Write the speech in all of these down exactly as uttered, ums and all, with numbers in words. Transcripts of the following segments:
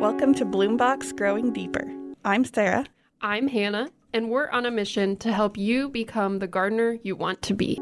Welcome to Bloombox Growing Deeper. I'm Sarah. I'm Hannah, and we're on a mission to help you become the gardener you want to be.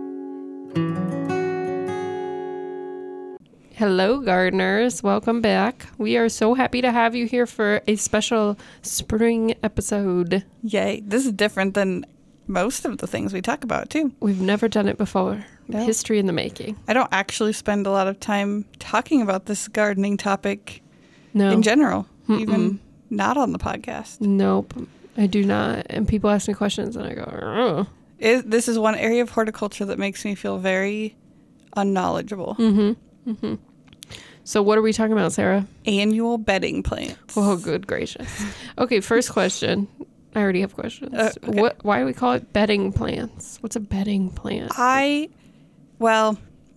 Hello, gardeners. Welcome back. We are so happy to have you here for a special spring episode. Yay. This is different than most of the things we talk about, too. We've never done it before. No. History in the making. I don't actually spend a lot of time talking about this gardening topic No. in general, Mm-mm. even not on the podcast. Nope. I do not. And people ask me questions, and I go, oh. It, this is one area of horticulture that makes me feel very unknowledgeable. Mm-hmm. Mm-hmm. So what are we talking about, Sarah? Annual bedding plants. Oh, good gracious. Okay, first question. I already have questions. Uh, okay. What? Why do we call it bedding plants? What's a bedding plant? I, well,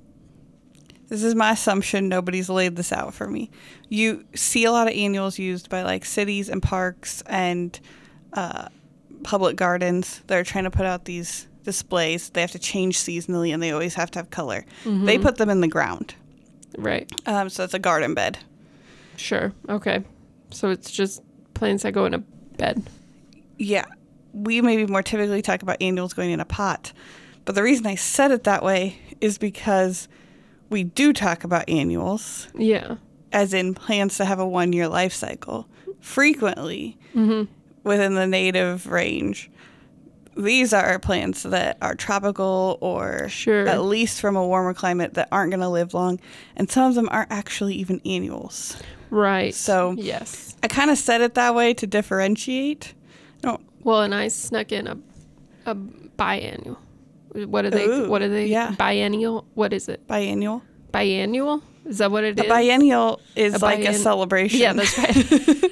this is my assumption. Nobody's laid this out for me. You see a lot of annuals used by like cities and parks and uh, public gardens. They're trying to put out these displays. They have to change seasonally and they always have to have color. Mm-hmm. They put them in the ground. Right. Um, so it's a garden bed. Sure. Okay. So it's just plants that go in a bed. Yeah. We maybe more typically talk about annuals going in a pot. But the reason I said it that way is because we do talk about annuals, Yeah. as in plants that have a one-year life cycle, frequently Mm-hmm. within the native range. These are plants that are tropical or Sure. at least from a warmer climate that aren't going to live long. And some of them aren't actually even annuals. Right. So- yes. I kind of said it that way to differentiate. I don't, Well, and I snuck in a a biannual. What are they? Ooh, what are they? yeah. Biennial. What is it? biennial. Biannual? Is that what it A is? biennial is A like a bien- celebration. Yeah, that's right.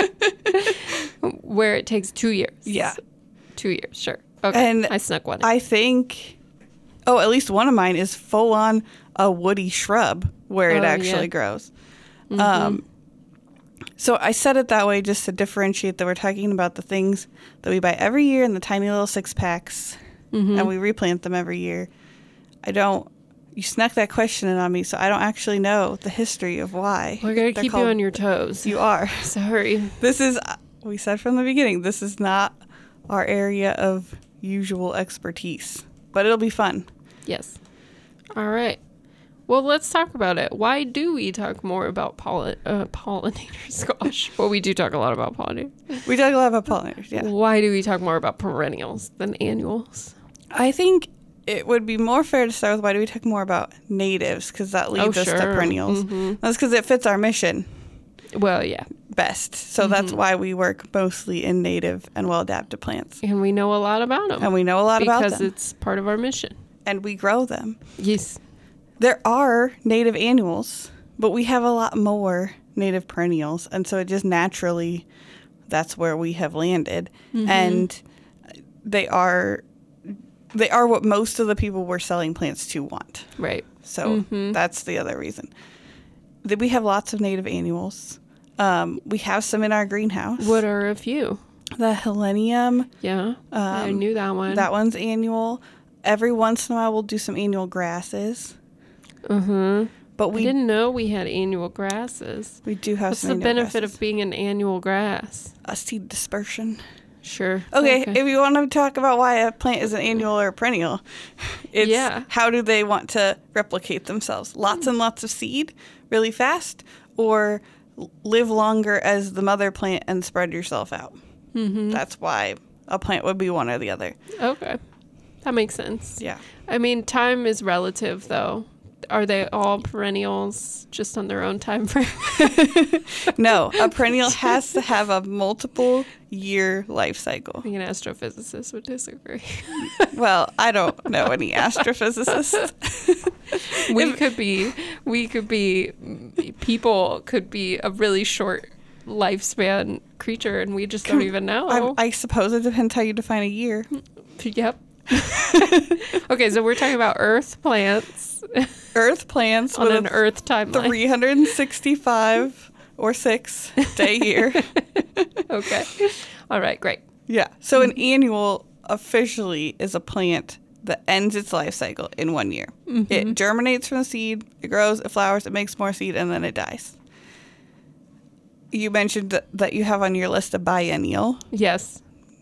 Where it takes two years. Yeah. Two years. Sure. Okay. And I snuck one in. I think, oh, at least one of mine is full on a woody shrub where it Oh, actually yeah. grows. Mhm. Um, so I said it that way just to differentiate that we're talking about the things that we buy every year in the tiny little six packs Mhm. and we replant them every year. I don't, you snuck that question in on me, so I don't actually know the history of why. We're going to they're keep called- you on your toes. You are. Sorry. This is, we said from the beginning, this is not our area of usual expertise, but it'll be fun. Yes. All right. Well, let's talk about it. Why do we talk more about pollen, uh, pollinators? Gosh. Well, we do talk a lot about pollinators. We talk a lot about pollinators, yeah. Why do we talk more about perennials than annuals? I think it would be more fair to start with why do we talk more about natives, because that leads Oh, us to sure. perennials. Mhm. That's because it fits our mission Well, yeah. best. So that's why we work mostly in native and well-adapted plants. And we know a lot about them. And we know a lot about because them. it's part of our mission. And we grow them. Yes. There are native annuals, but we have a lot more native perennials. And so it just naturally, that's where we have landed. Mm-hmm. And they are they are what most of the people we're selling plants to want. Right. So Mhm. that's the other reason. That we have lots of native annuals. Um, we have some in our greenhouse. What are a few? The Helenium, Yeah. I Um, knew that one. that one's annual. Every once in a while, we'll do some annual grasses. Uh-huh. But I we didn't know we had annual grasses. we do have What's some the annual benefit grasses. of being an annual grass? A seed dispersion. Sure. Okay, if you want to talk about why a plant is an annual or a perennial, it's Yeah. how do they want to replicate themselves? Lots and lots of seed really fast, or l- live longer as the mother plant and spread yourself out? Mm-hmm. That's why a plant would be one or the other. Okay. That makes sense. Yeah. I mean, time is relative, though. Are they all perennials just on their own time frame? No, a perennial has to have a multiple year life cycle. I think an astrophysicist would disagree. Well, I don't know any astrophysicists. we could be, we could be, people could be a really short lifespan creature, and we just don't even know. I, I suppose it depends how you define a year. Yep. Okay, so we're talking about Earth plants Earth plants on with an a Earth timeline. three hundred sixty-five or six day year. Okay. All right, great. Yeah. So an annual officially is a plant that ends its life cycle in one year. Mm-hmm. It germinates from the seed, it grows, it flowers, it makes more seed, and then it dies. you mentioned that, that you have on your list a biennial. Yes.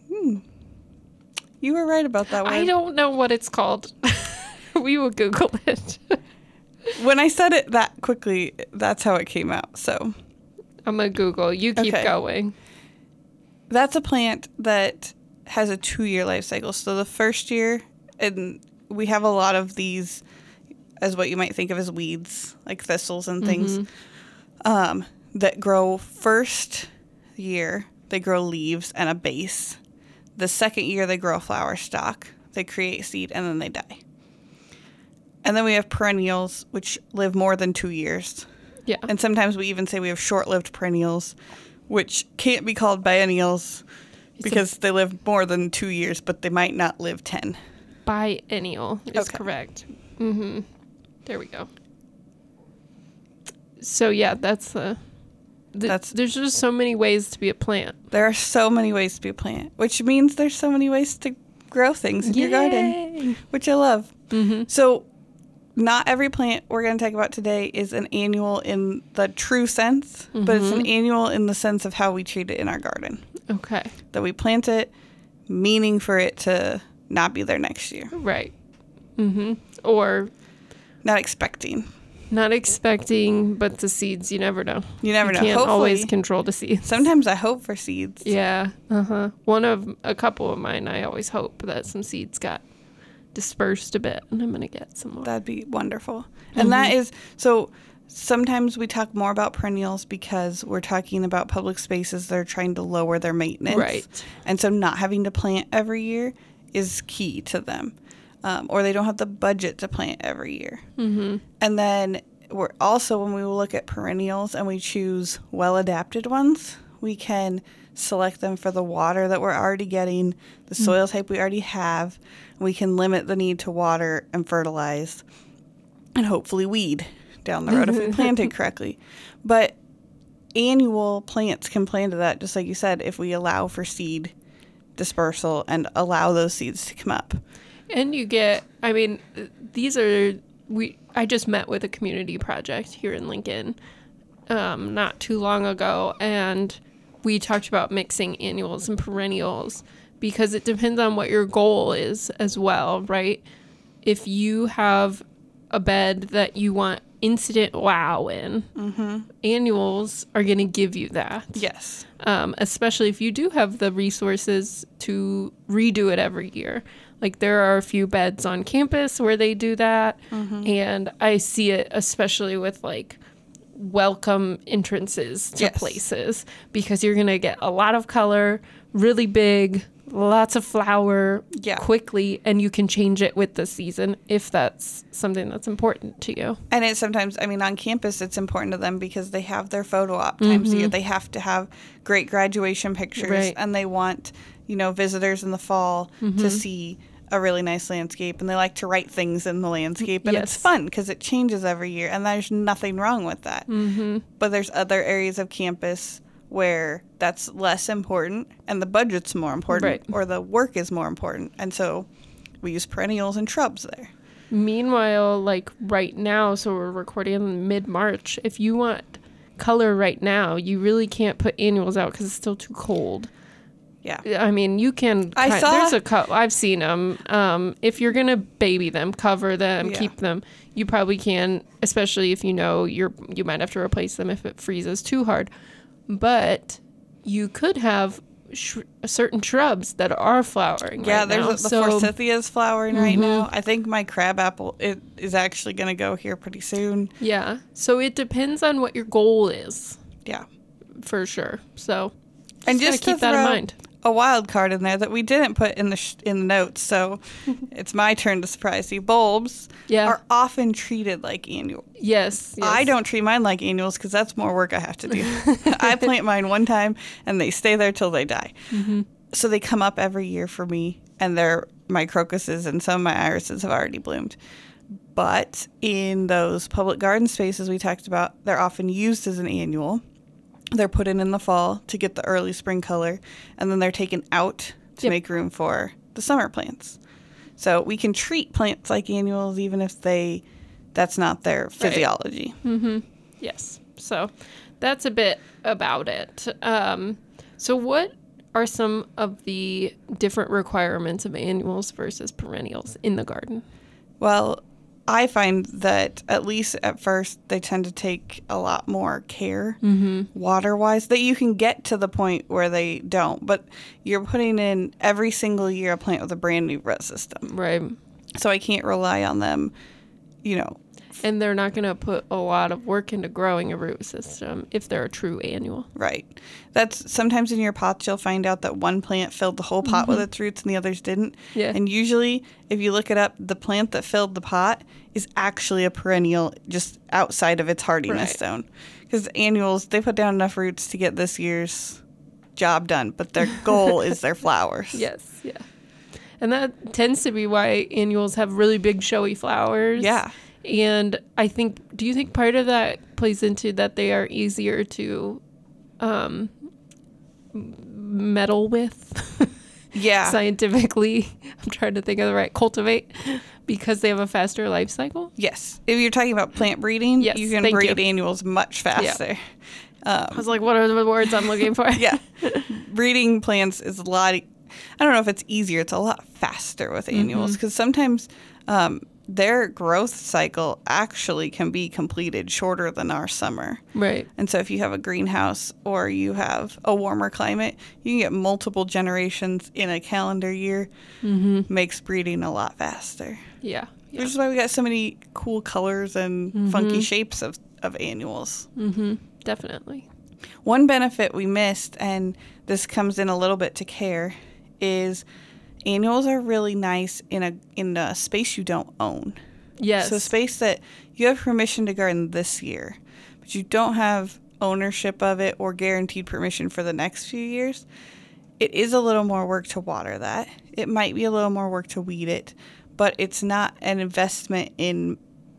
You were right about that one. I don't know what it's called. We will Google it. When I said it that quickly, that's how it came out. So I'm going to Google. You keep Okay. going. that's a plant that has a two-year life cycle. So the first year, and we have a lot of these as what you might think of as weeds, like thistles and things, um, that grow first year, they grow leaves and a base. The second year, they grow a flower stalk. They create seed, and then they die. And then we have perennials, which live more than two years. Yeah. And sometimes we even say we have short-lived perennials, which can't be called biennials It's because they live more than two years, but they might not live ten. Biennial is Okay. correct. Mm-hmm. There we go. So, yeah, that's the... the That's- there's just so many ways to be a plant. There are so many ways to be a plant, which means there's so many ways to grow things in your garden, Yay! which I love. Mm-hmm. So not every plant we're going to talk about today is an annual in the true sense, but it's an annual in the sense of how we treat it in our garden. Okay. That we plant it, meaning for it to not be there next year. Right. Mm-hmm. Or Not expecting. not expecting, but the seeds, you never know. You never you know. can't Hopefully, always control the seeds. sometimes I hope for seeds. Yeah. Uh-huh. One of a couple of mine, I always hope that some seeds got dispersed a bit, and I'm going to get some more. That'd be wonderful. And that is, so sometimes we talk more about perennials because we're talking about public spaces that are trying to lower their maintenance. Right. And so not having to plant every year is key to them. Um, or they don't have the budget to plant every year. Mm-hmm. And then we're also, when we look at perennials and we choose well-adapted ones, we can select them for the water that we're already getting, the soil type we already have. We can limit the need to water and fertilize and hopefully weed down the road if we plant it correctly. But annual plants can play into that, just like you said, if we allow for seed dispersal and allow those seeds to come up. And you get, I mean, these are, we. I just met with a community project here in Lincoln um, not too long ago, and we talked about mixing annuals and perennials because it depends on what your goal is as well, right? If you have a bed that you want instant wow in, Mm-hmm. annuals are going to give you that. Yes. Um, especially if you do have the resources to redo it every year. Like there are a few beds on campus where they do that. Mm-hmm. And I see it especially with like welcome entrances to Yes. places because you're going to get a lot of color, really big, lots of flower Yeah. quickly, and you can change it with the season if that's something that's important to you. And it sometimes, I mean, on campus, it's important to them because they have their photo op times a year. They have to have great graduation pictures, Right. and they want, you know, visitors in the fall to see a really nice landscape, and they like to write things in the landscape, and it's Yes. fun because it changes every year, and there's nothing wrong with that. Mm-hmm. But there's other areas of campus where that's less important, and the budget's more important, Right. or the work is more important, and so we use perennials and shrubs there. Meanwhile, like right now, so we're recording in mid-March. If you want color right now, you really can't put annuals out because it's still too cold. Yeah. I mean, you can. I ki- saw- There's a co- I've seen them. Um, if you're gonna baby them, cover them, Yeah. keep them, you probably can. Especially if you know you're, you might have to replace them if it freezes too hard. But you could have sh- certain shrubs that are flowering. Yeah, right there's now. a, the So- forsythia's flowering right now. I think my crabapple it is actually going to go here pretty soon. Yeah. So it depends on what your goal is, Yeah. for sure. So just And gotta just keep to that in throw mind. a wild card in there that we didn't put in the sh- in the notes, so it's my turn to surprise you. Bulbs Yeah. are often treated like annual. Yes, yes. I don't treat mine like annuals because that's more work I have to do. I plant mine one time and they stay there till they die. Mm-hmm. So they come up every year for me, and they're my crocuses, and some of my irises have already bloomed. But in those public garden spaces we talked about, they're often used as an annual. They're put in in the fall to get the early spring color, and then they're taken out to Yep. make room for the summer plants. So we can treat plants like annuals even if they that's not their physiology. Mm-hmm. Yes. So that's a bit about it. Um, so what are some of the different requirements of annuals versus perennials in the garden? Well, I find that at least at first they tend to take a lot more care Mm-hmm. water-wise, that you can get to the point where they don't. But you're putting in every single year a plant with a brand new root system. Right. So I can't rely on them, you know. And they're not going to put a lot of work into growing a root system if they're a true annual. Right. That's sometimes in your pots you'll find out that one plant filled the whole pot Mm-hmm. with its roots and the others didn't. Yeah. And usually, if you look it up, the plant that filled the pot is actually a perennial just outside of its hardiness Right. zone. Because annuals, they put down enough roots to get this year's job done, but their goal is their flowers. Yes, yeah. And that tends to be why annuals have really big showy flowers. Yeah. And I think, do you think part of that plays into that they are easier to um, meddle with Yeah. scientifically? I'm trying to think of the right, cultivate, because they have a faster life cycle? Yes. If you're talking about plant breeding, Yes, you can thank breed you. annuals much faster. I was like, what are the words I'm looking for? Yeah. Breeding plants is a lot, I don't know if it's easier, it's a lot faster with annuals because sometimes um, their growth cycle actually can be completed shorter than our summer. Right. And so if you have a greenhouse or you have a warmer climate, you can get multiple generations in a calendar year. Mm-hmm. Makes breeding a lot faster. Yeah. Yeah. Which is why we got so many cool colors and funky shapes of, of annuals. Mm-hmm. Definitely. One benefit we missed, and this comes in a little bit to care, is annuals are really nice in a in a space you don't own. Yes. So space that you have permission to garden this year, but you don't have ownership of it or guaranteed permission for the next few years. It is a little more work to water that. It might be a little more work to weed it, but it's not an investment in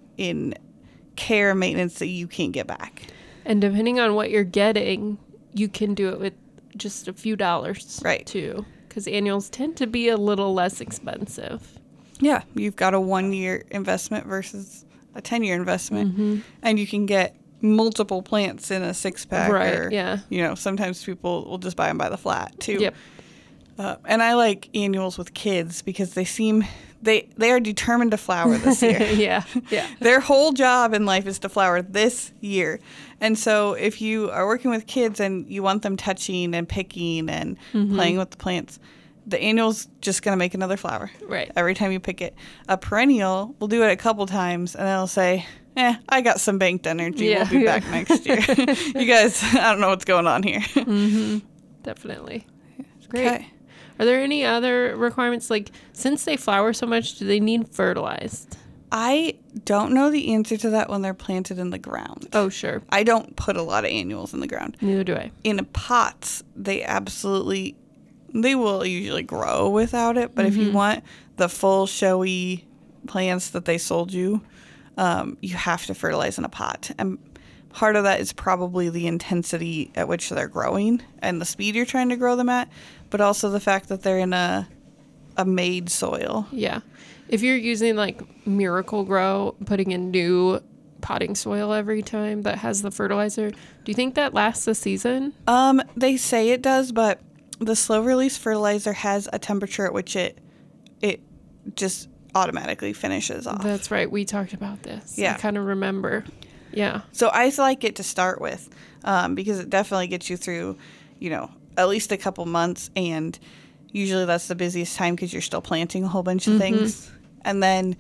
in care and maintenance that you can't get back. And depending on what you're getting, you can do it with just a few dollars. Right. Too. Because annuals tend to be a little less expensive. Yeah, you've got a one-year investment versus a ten-year investment, Mm-hmm. and you can get multiple plants in a six-pack. Right, Or, yeah. You know, sometimes people will just buy them by the flat, too. Yep. Uh, and I like annuals with kids because they seem, they, they are determined to flower this year. yeah. Yeah. Their whole job in life is to flower this year. And so if you are working with kids and you want them touching and picking and Mm-hmm. playing with the plants, the annual's just going to make another flower. Right. Every time you pick it. A perennial will do it a couple times and then it'll say, eh, I got some banked energy. Yeah. We'll be back next year. You guys, I don't know what's going on here. Mm-hmm. Definitely. Great. Okay. Are there any other requirements? Like, since they flower so much, do they need fertilized? I don't know the answer to that when they're planted in the ground. Oh, sure. I don't put a lot of annuals in the ground. Neither do I. In pots, they absolutely, they will usually grow without it. But if you want the full showy plants that they sold you, um, you have to fertilize in a pot. And part of that is probably the intensity at which they're growing and the speed you're trying to grow them at, but also the fact that they're in a a made soil. Yeah. If you're using like Miracle Grow, putting in new potting soil every time that has the fertilizer, do you think that lasts a season? Um, they say it does, but the slow release fertilizer has a temperature at which it it just automatically finishes off. That's right. We talked about this. Yeah. I kind of remember. Yeah. So I like it to start with um, because it definitely gets you through, you know, at least a couple months. And usually that's the busiest time because you're still planting a whole bunch of Mm-hmm. things. And then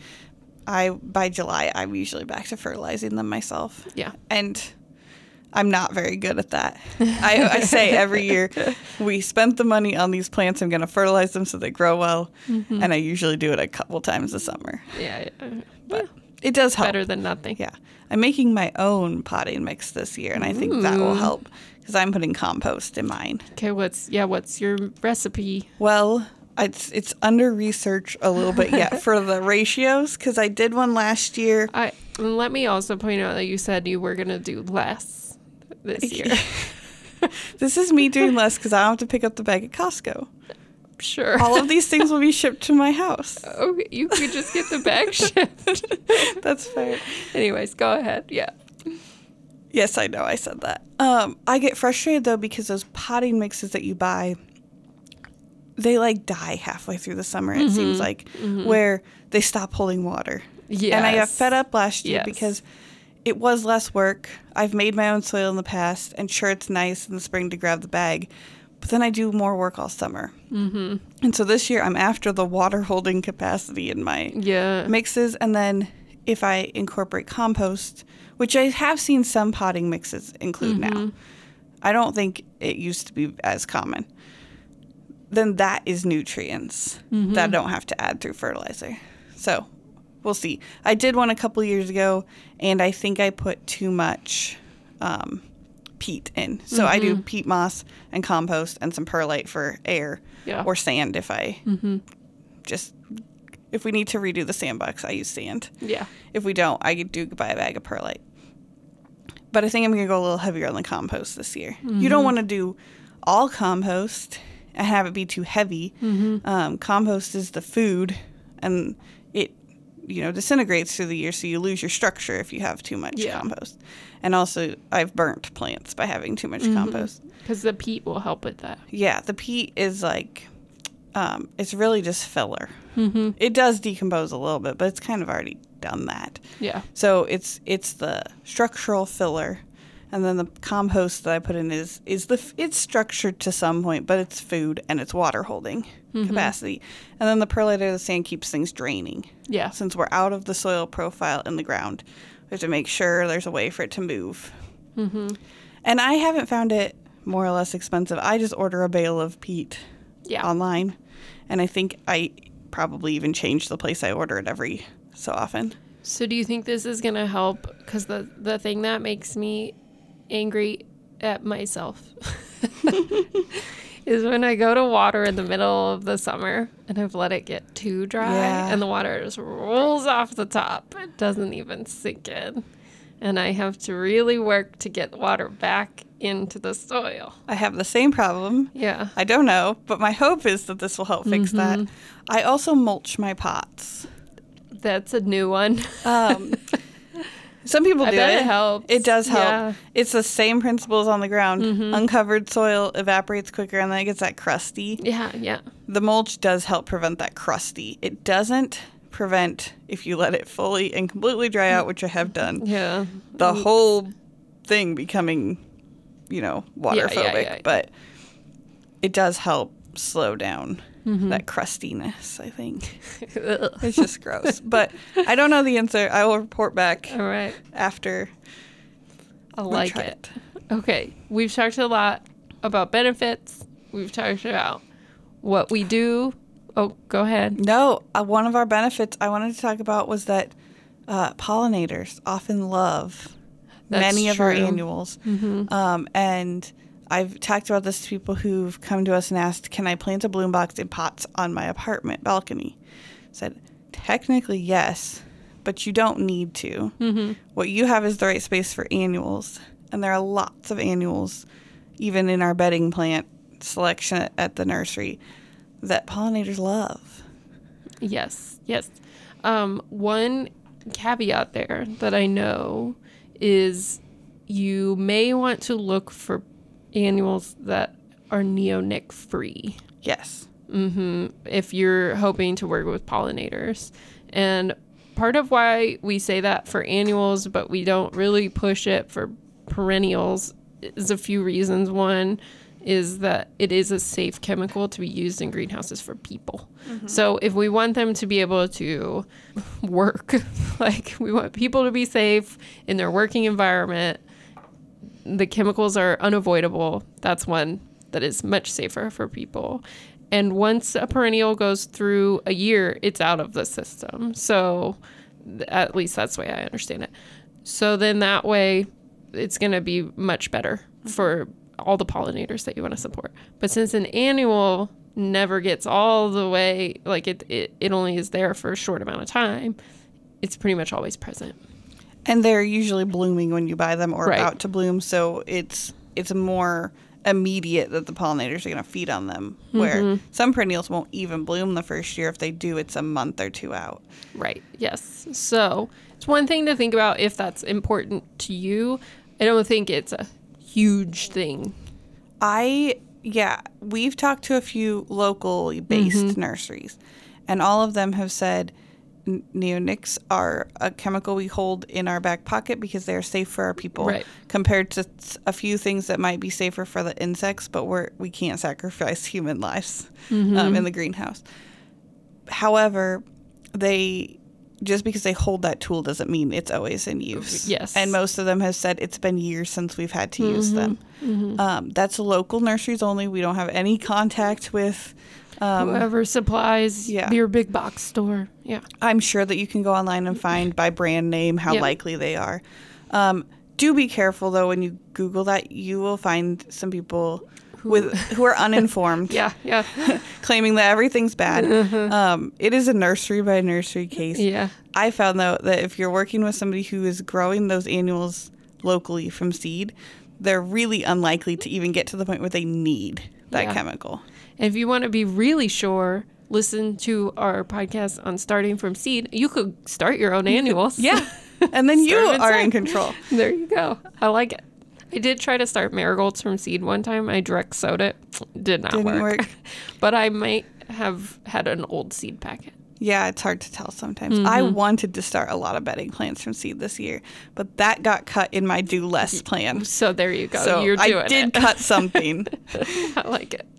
I by July, I'm usually back to fertilizing them myself. Yeah. And I'm not very good at that. I, I say every year, we spent the money on these plants. I'm going to fertilize them so they grow well. Mm-hmm. And I usually do it a couple times a summer. Yeah. yeah. But it does help. Better than nothing. Yeah. I'm making my own potting mix this year, and I think that will Ooh. help because I'm putting compost in mine. Okay. What's, yeah, what's your recipe? Well, it's it's under research a little bit yet for the ratios because I did one last year. I let me also point out that you said you were going to do less this year. This is me doing less because I don't have to pick up the bag at Costco. Sure. All of these things will be shipped to my house. Okay, you could just get the bag shipped. That's fair. Anyways, go ahead. Yeah. Yes, I know I said that. Um, I get frustrated, though, because those potting mixes that you buy, they, like, die halfway through the summer, it mm-hmm. seems like, mm-hmm. where they stop holding water. Yes. And I got fed up last year yes. because it was less work. I've made my own soil in the past, and sure, it's nice in the spring to grab the bag, but then I do more work all summer. Mm-hmm. And so this year, I'm after the water-holding capacity in my yeah. mixes, and then if I incorporate compost, which I have seen some potting mixes include mm-hmm. now. I don't think it used to be as common. Then that is nutrients mm-hmm. that I don't have to add through fertilizer. So we'll see. I did one a couple years ago, and I think I put too much um, peat in. So mm-hmm. I do peat moss and compost and some perlite for air yeah. or sand if I mm-hmm. just... If we need to redo the sandbox, I use sand. Yeah. If we don't, I do buy a bag of perlite. But I think I'm going to go a little heavier on the compost this year. Mm-hmm. You don't want to do all compost and have it be too heavy. Mm-hmm. Um, compost is the food, and it, you know, disintegrates through the year, so you lose your structure if you have too much yeah. compost. And also, I've burnt plants by having too much mm-hmm. compost. Because the peat will help with that. Yeah, the peat is like... Um, it's really just filler. Mm-hmm. It does decompose a little bit, but it's kind of already done that. Yeah. So it's it's the structural filler, and then the compost that I put in is is the it's structured to some point, but it's food and it's water holding mm-hmm. capacity, and then the perlite or the sand keeps things draining. Yeah. Since we're out of the soil profile in the ground, we have to make sure there's a way for it to move. Mm-hmm. And I haven't found it more or less expensive. I just order a bale of peat. Yeah. Online. And I think I probably even change the place I order it every so often. So do you think this is going to help? Because the, the thing that makes me angry at myself is when I go to water in the middle of the summer and I've let it get too dry yeah. and the water just rolls off the top. It doesn't even sink in. And I have to really work to get water back into the soil. I have the same problem. Yeah. I don't know, but my hope is that this will help fix mm-hmm. that. I also mulch my pots. That's a new one. Um, some people I do bet it. it helps. It does help. Yeah. It's the same principles on the ground. Mm-hmm. Uncovered soil evaporates quicker, and then it gets that crusty. Yeah, yeah. The mulch does help prevent that crusty. It doesn't prevent if you let it fully and completely dry out, which I have done. Yeah. The whole thing becoming, you know, waterphobic, yeah, yeah, yeah. but it does help slow down mm-hmm. that crustiness, I think. It's just gross. But I don't know the answer. I will report back All right. after I we like try it. it. Okay. We've talked a lot about benefits. We've talked about what we do. Oh, go ahead. No, uh, one of our benefits I wanted to talk about was that uh, pollinators often love That's many of our true. annuals. Mm-hmm. Um, and I've talked about this to people who've come to us and asked, can I plant a bloom box in pots on my apartment balcony? Said, technically, yes, but you don't need to. Mm-hmm. What you have is the right space for annuals. And there are lots of annuals, even in our bedding plant selection at, at the nursery, that pollinators love. Yes, yes. Um, one caveat there that I know is you may want to look for annuals that are neonic free. Yes. Mm-hmm. If you're hoping to work with pollinators. And part of why we say that for annuals, but we don't really push it for perennials, is a few reasons. One is that it is a safe chemical to be used in greenhouses for people. Mm-hmm. So if we want them to be able to work, like we want people to be safe in their working environment, the chemicals are unavoidable. That's one that is much safer for people. And once a perennial goes through a year, it's out of the system. So at least that's the way I understand it. So then that way it's going to be much better for all the pollinators that you want to support. But since an annual never gets all the way, like it, it, it only is there for a short amount of time, it's pretty much always present. And they're usually blooming when you buy them or Right. about to bloom. So it's it's more immediate that the pollinators are going to feed on them, where Mm-hmm. some perennials won't even bloom the first year. If they do, it's a month or two out. Right. Yes. So it's one thing to think about if that's important to you. I don't think it's a huge thing. I, yeah, we've talked to a few locally based Mm-hmm. nurseries, and all of them have said n- neonics are a chemical we hold in our back pocket because they're safe for our people, Right. compared to s- a few things that might be safer for the insects, but we're, we can't sacrifice human lives Mm-hmm. um, in the greenhouse. However, they... just because they hold that tool doesn't mean it's always in use. Yes. And most of them have said it's been years since we've had to use them. Mm-hmm. Um, that's local nurseries only. We don't have any contact with... Um, Whoever supplies yeah. your big box store. Yeah. I'm sure that you can go online and find by brand name how Yeah. likely they are. Um, do be careful, though, when you Google that. You will find some people with who are uninformed. Yeah, yeah. Claiming that everything's bad. Um, it is a nursery by nursery case. Yeah. I found, though, that if you're working with somebody who is growing those annuals locally from seed, they're really unlikely to even get to the point where they need that Yeah. chemical. And if you want to be really sure, listen to our podcast on starting from seed. You could start your own annuals. Yeah. And then you Start are inside. in control. There you go. I like it. I did try to start marigolds from seed one time. I direct sowed it. Did not Didn't work. work. But I might have had an old seed packet. Yeah, it's hard to tell sometimes. I wanted to start a lot of bedding plants from seed this year, but that got cut in my do less plan. So there you go. So You're doing I did it. cut something. I like it.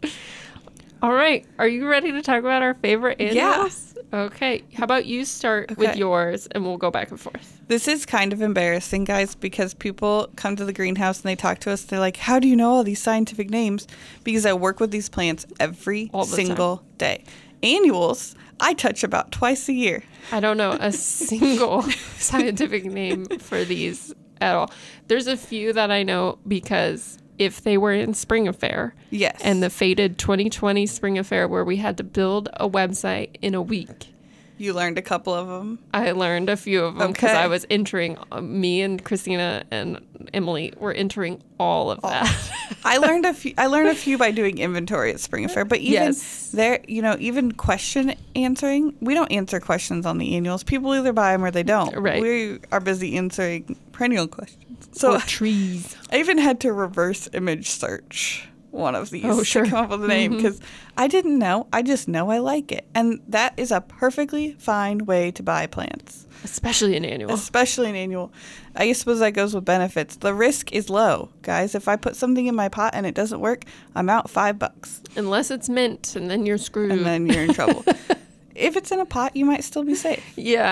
All right. Are you ready to talk about our favorite annuals? Okay. How about you start with Okay. yours and we'll go back and forth. This is kind of embarrassing, guys, because people come to the greenhouse and they talk to us. They're like, how do you know all these scientific names? Because I work with these plants every All the single day. Annuals, I touch about twice a year. I don't know a single scientific name for these at all. There's a few that I know because if they were in Spring Affair Yes. and the fated twenty twenty Spring Affair where we had to build a website in a week, You learned a couple of them. I learned a few of them because Okay. I was entering, uh, me and Christina and Emily were entering all of that. I learned a few. I learned a few by doing inventory at Spring Affair. But even Yes. there, you know, even question answering, we don't answer questions on the annuals. People either buy them or they don't. Right. We are busy answering perennial questions. So Or trees. I even had to reverse image search one of these Oh, sure. to come up with a name because I didn't know. I just know I like it, and that is a perfectly fine way to buy plants, Especially an annual. especially an annual. I suppose that goes with benefits. The risk is low, guys. If I put something in my pot and it doesn't work, I'm out five bucks, Unless it's mint, and then you're screwed. and then you're in trouble. If it's in a pot, you might still be safe.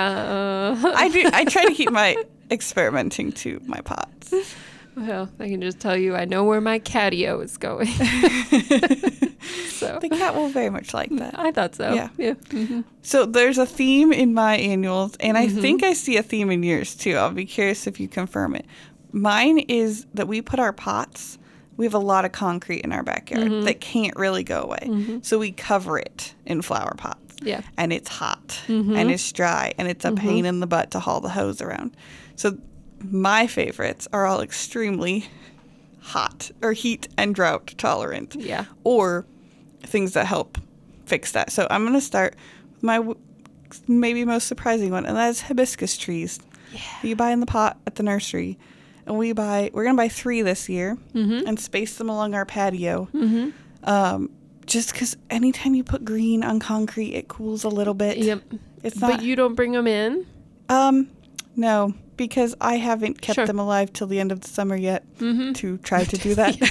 yeah. Uh, I do. I try to keep my experimenting to my pots. well, I can just tell you I know where my catio is going. so The cat will very much like that. I thought so. Yeah. Yeah. hmm So there's a theme in my annuals, and I think I see a theme in yours too. I'll be curious if you confirm it. Mine is that we put our pots, we have a lot of concrete in our backyard that can't really go away. So we cover it in flower pots. Yeah. And it's hot and it's dry and it's a pain in the butt to haul the hose around. So my favorites are all extremely hot or heat and drought tolerant. Yeah. Or things that help fix that. So I'm going to start with my w- maybe most surprising one, and that is hibiscus trees. Yeah. You buy in the pot at the nursery. And we buy, we're going to buy three this year Mm-hmm. and space them along our patio. Mm-hmm. Um, just because anytime you put green on concrete, it cools a little bit. Yep. It's But not, you don't bring them in? um, no, because I haven't kept Sure. them alive till the end of the summer yet Mm-hmm. to try to do that.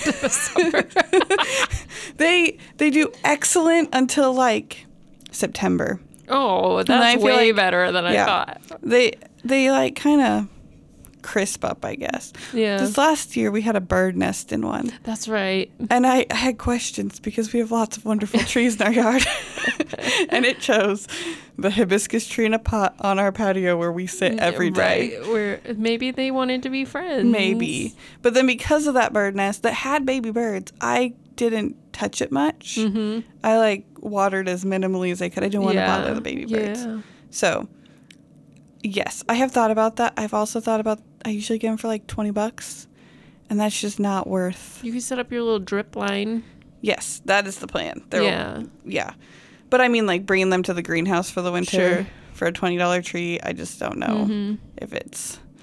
they they do excellent until like September. Oh, I that's feel way like- better than I yeah. thought. They they like kind of crisp up, I guess. Yeah. This last year we had a bird nest in one. That's right. And I, I had questions because we have lots of wonderful trees in our yard. And it chose the hibiscus tree in a pot on our patio where we sit every day. Right. Where maybe they wanted to be friends. Maybe. But then because of that bird nest that had baby birds, I didn't touch it much. Mm-hmm. I like watered as minimally as I could. I didn't want yeah. to bother the baby birds. Yeah. So, yes, I have thought about that. I've also thought about, I usually get them for like twenty bucks. And that's just not worth. You can set up your little drip line. Yes, that is the plan. They're, Yeah. Yeah. But I mean, like, bringing them to the greenhouse for the winter Sure. for a twenty dollars tree, I just don't know Mhm. if it's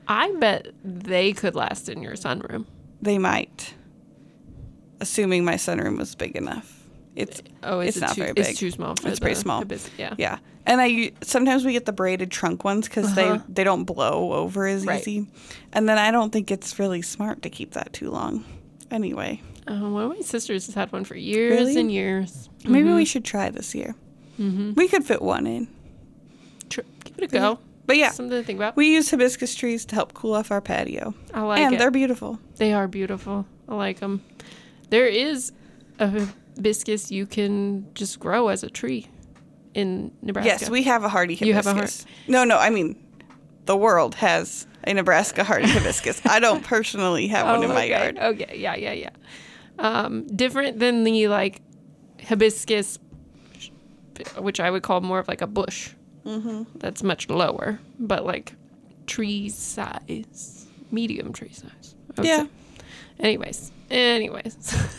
I bet they could last in your sunroom. They might, assuming my sunroom was big enough. It's oh, is it's it not too, very big. It's too small for It's the pretty small. hibis- yeah. Yeah, and I u- sometimes we get the braided trunk ones because Uh-huh. they they don't blow over as Right. easy, and then I don't think it's really smart to keep that too long. Anyway, Uh, one of my sisters has had one for years Really? and years. maybe we should try this year. Mm-hmm. We could fit one in. Tr- give it a go. But yeah, Something to think about. we use hibiscus trees to help cool off our patio, I like and it. they're beautiful. They are beautiful. I like them. There is a hibiscus you can just grow as a tree in Nebraska. Yes, we have a hardy hibiscus. You have a har- No, no, I mean, the world has a Nebraska hardy hibiscus. I don't personally have one in my okay. yard. Okay, yeah, yeah, yeah. Um, different than the like hibiscus, which I would call more of like a bush. Mm-hmm. That's much lower, but like tree size, medium tree size. I would Yeah. say. Anyways, anyways.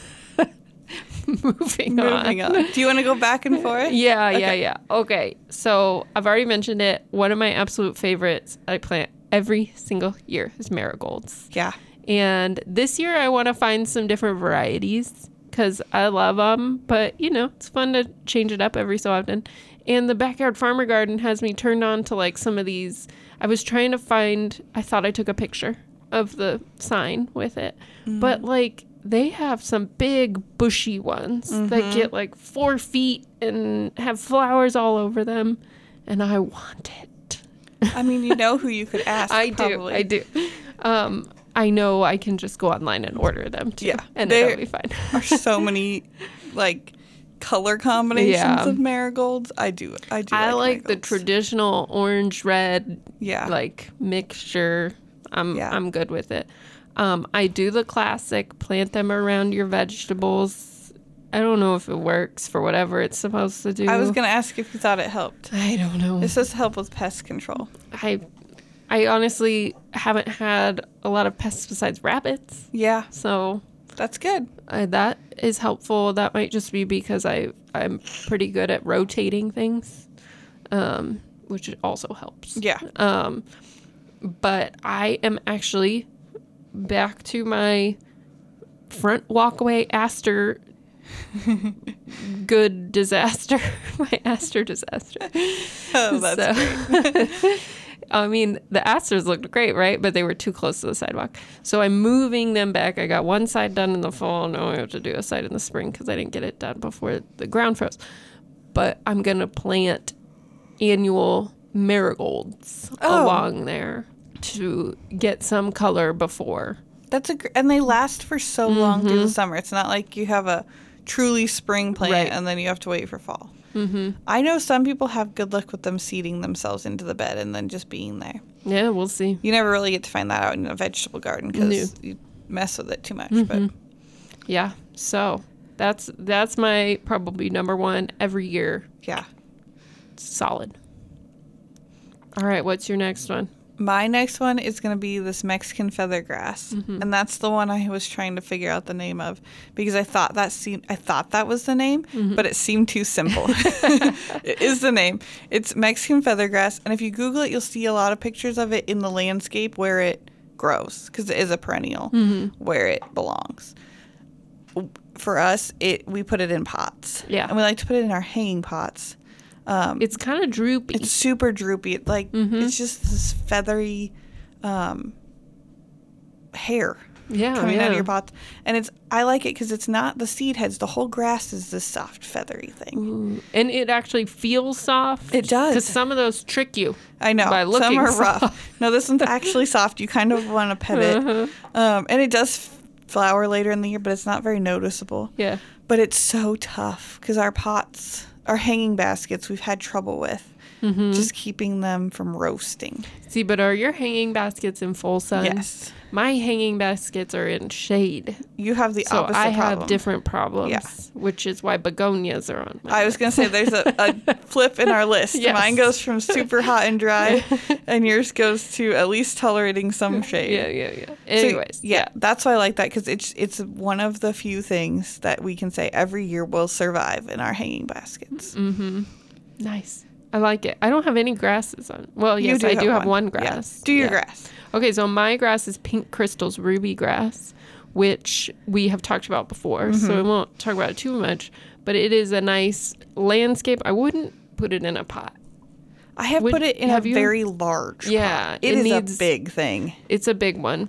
Moving on. Moving on. Do you want to go back and forth? Yeah, yeah, Okay. yeah. Okay, so I've already mentioned it. One of my absolute favorites I plant every single year is marigolds. Yeah. And this year I want to find some different varieties because I love them. But, you know, it's fun to change it up every so often. And the Backyard Farmer Garden has me turned on to like some of these. I was trying to find, I thought I took a picture of the sign with it. Mm-hmm. But like they have some big bushy ones Mm-hmm. that get like four feet and have flowers all over them. And I want it. I mean, you know who you could ask. I probably. do. I do. Um, I know I can just go online and order them too. Yeah, And there it'll be fine. are so many, like, color combinations Yeah. of marigolds. I do. I do. I like the marigolds. traditional orange red Yeah. like mixture. I'm Yeah. I'm good with it. Um, I do the classic plant them around your vegetables. I don't know if it works for whatever it's supposed to do. I was gonna ask if you thought it helped. I don't know. It says help with pest control. I I honestly haven't had a lot of pests besides rabbits, Yeah, so that's good. uh, that is helpful. That might just be because I I'm pretty good at rotating things, um, which also helps. Yeah. Um, but I am actually back to my front walkway aster good disaster. My aster disaster. Oh, that's So- great. I mean, the asters looked great, right? But they were too close to the sidewalk. So I'm moving them back. I got one side done in the fall. Now I have to do a side in the spring because I didn't get it done before the ground froze. But I'm going to plant annual marigolds Oh. along there to get some color before. That's a gr- and they last for so long through the summer. It's not like you have a truly spring plant Right. and then you have to wait for fall. Mm-hmm. I know some people have good luck with them seeding themselves into the bed and then just being there. Yeah, we'll see. You never really get to find that out in a vegetable garden because you mess with it too much. But Yeah. So that's that's my probably number one every year. yeah, Solid. All right, what's your next one? my next one is going to be this Mexican feathergrass, and that's the one I was trying to figure out the name of because I thought that seemed I thought that was the name, but it seemed too simple. It is the name. It's Mexican feathergrass, and if you Google it, you'll see a lot of pictures of it in the landscape where it grows because it is a perennial where it belongs. For us, it we put it in pots, Yeah. and we like to put it in our hanging pots. It's kind of droopy. It's super droopy. It, Like it's just this feathery um, hair yeah, coming yeah. out of your pots, and it's I like it because it's not the seed heads. The whole grass is this soft, feathery thing. Ooh. And it actually feels soft. It does. Because some of those trick you. I know by some looking are soft. rough. No, this one's actually soft. You kind of want to pet it, Uh-huh. um, and it does f- flower later in the year, but it's not very noticeable. Yeah. But it's so tough because our pots, our hanging baskets, we've had trouble with Mm-hmm. just keeping them from roasting. See, but are your hanging baskets in full sun? Yes. My hanging baskets are in shade. You have the So opposite I problem. have different problems, Yeah. which is why begonias are on my I was going to say there's a, a flip in our list. Yes. Mine goes from super hot and dry, and yours goes to at least tolerating some shade. Yeah, yeah, yeah. So, Anyways, yeah, that's why I like that because it's it's one of the few things that we can say every year will survive in our hanging baskets. Mm. Nice. I like it. I don't have any grasses on. Well, You yes, do I have do have one. one grass. Yeah. Do your Yeah. grass. Okay, so my grass is Pink Crystal's ruby grass, which we have talked about before, Mm-hmm. so we won't talk about it too much. But it is a nice landscape. I wouldn't put it in a pot. I have Would- put it in a have you? very large Yeah, pot. It, it is needs- a big thing. It's a big one.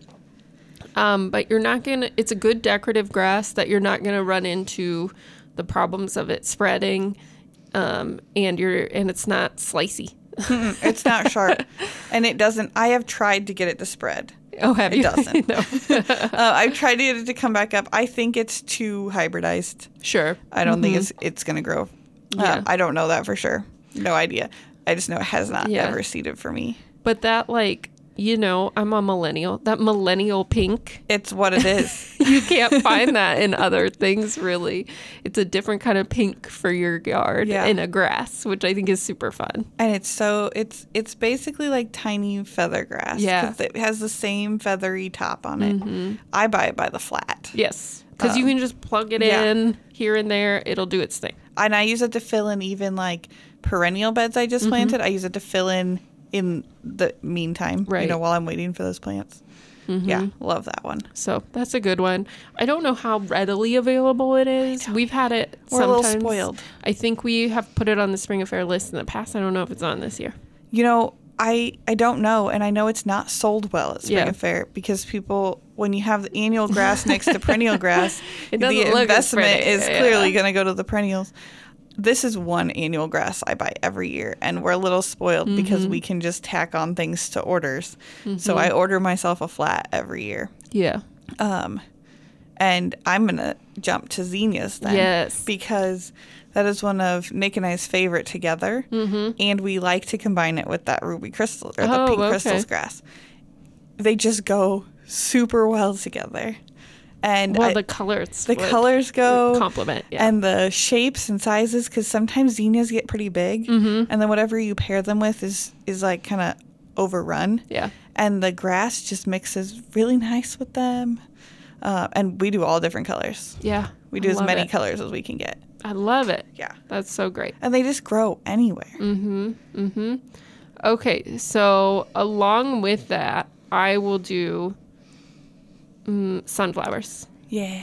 Um, but you're not going to, it's a good decorative grass that you're not going to run into the problems of it spreading. Um, and you're, and it's not slicey. Mm-mm, it's not sharp. And it doesn't, I have tried to get it to spread. Oh, have It you? doesn't. No. uh, I've tried to get it to come back up. I think it's too hybridized. Sure. I don't think it's it's going to grow. Uh, Yeah. I don't know that for sure. No idea. I just know it has not Yeah. ever seeded for me. But that, like, you know, I'm a millennial. That millennial pink, It's what it is. you can't find that in other things, really. It's a different kind of pink for your yard Yeah. in a grass, which I think is super fun. And it's so it's it's basically like tiny feather grass. Yeah. 'Cause it has the same feathery top on it. I buy it by the flat. Yes. Because you can just plug it Um, yeah. in here and there. It'll do its thing. And I use it to fill in even like perennial beds I just Mm-hmm. planted. I use it to fill in in the meantime, you Right. know, while I'm waiting for those plants. Yeah, love that one. So that's a good one. I don't know how readily available it is. We've had it We're a little sometimes. spoiled. I think we have put it on the Spring Affair list in the past. I don't know if it's on this year. You know, I I don't know, and I know it's not sold well at Spring Yeah. Affair because people, when you have the annual grass next to perennial grass, It the doesn't look as investment pretty, is yeah. clearly going to go to the perennials. This is one annual grass I buy every year, and we're a little spoiled Mm-hmm. because we can just tack on things to orders. So I order myself a flat every year. Yeah. Um, and I'm going to jump to zinnias then. Yes. Because that is one of Nick and I's favorite together. Mm-hmm. And we like to combine it with that ruby crystal or the Oh, pink okay. crystals grass. They just go super well together. And Well, I- the colors. the would colors go complement. Yeah. and the shapes and sizes, because sometimes zinnias get pretty big. Mm-hmm. And then whatever you pair them with is, is like kind of overrun. yeah. And the grass just mixes really nice with them. Uh, and we do all different colors. Yeah. We do I as love many it. colors as we can get. I love it. Yeah. That's so great. And they just grow anywhere. Mm-hmm. Mm-hmm. Okay, so along with that, I will do mm, sunflowers. Yeah.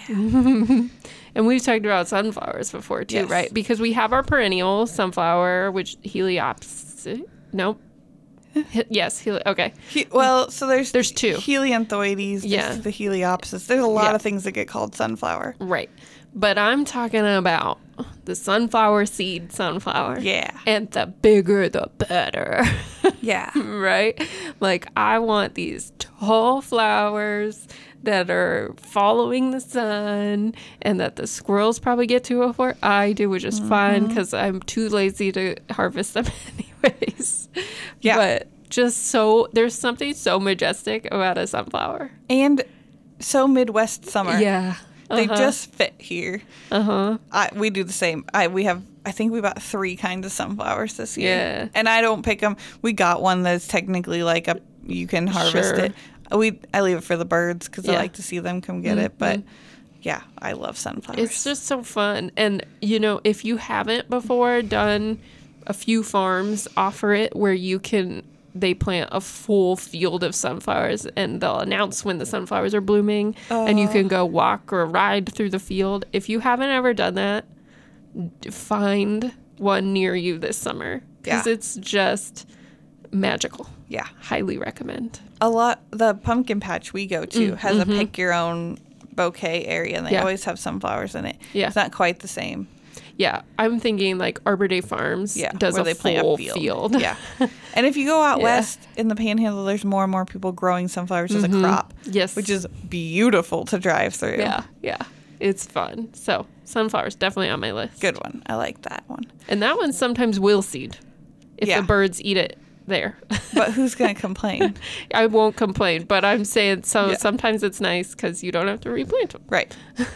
And we've talked about sunflowers before too, Yes. right? Because we have our perennial sunflower, which Heliopsis. Nope. He- yes. Heli- okay. He, well, so there's There's two. Helianthoides, Yeah. there's the Heliopsis. There's a lot Yeah. of things that get called sunflower. Right. But I'm talking about the sunflower seed sunflower. Yeah. And the bigger the better. Yeah. Right? Like, I want these tall flowers that are following the sun and that the squirrels probably get to before I do, which is fine because I'm too lazy to harvest them anyways. Yeah. But just so, there's something so majestic about a sunflower. And so Midwest summer. Yeah. They Uh-huh. just fit here. Uh-huh. I, we do the same. I we have I think we bought three kinds of sunflowers this year. Yeah. And I don't pick them. We got one that's technically like a you can harvest Sure. it. We I leave it for the birds because I Yeah. like to see them come get it. But yeah, I love sunflowers. It's just so fun. And, you know, if you haven't before done a few farms, offer it where you can, they plant a full field of sunflowers and they'll announce when the sunflowers are blooming and you can go walk or ride through the field. If you haven't ever done that, d- find one near you this summer because Yeah. it's just magical. yeah. Highly recommend. A lot the pumpkin patch we go to has a pick your own bouquet area and they Mm, mm-hmm. Yeah. always have sunflowers in it. Yeah. It's not quite the same. Yeah, I'm thinking like Arbor Day Farms Yeah. does where a they plant full a field. field. Yeah. And if you go out Yeah. west in the panhandle, there's more and more people growing sunflowers as a crop. Yes. Which is beautiful to drive through. Yeah, yeah. It's fun. So, sunflowers definitely on my list. Good one. I like that one. And that one sometimes will seed if Yeah. the birds eat it there. But who's going to complain? I won't complain, but I'm saying so Yeah. sometimes it's nice because you don't have to replant them. Right.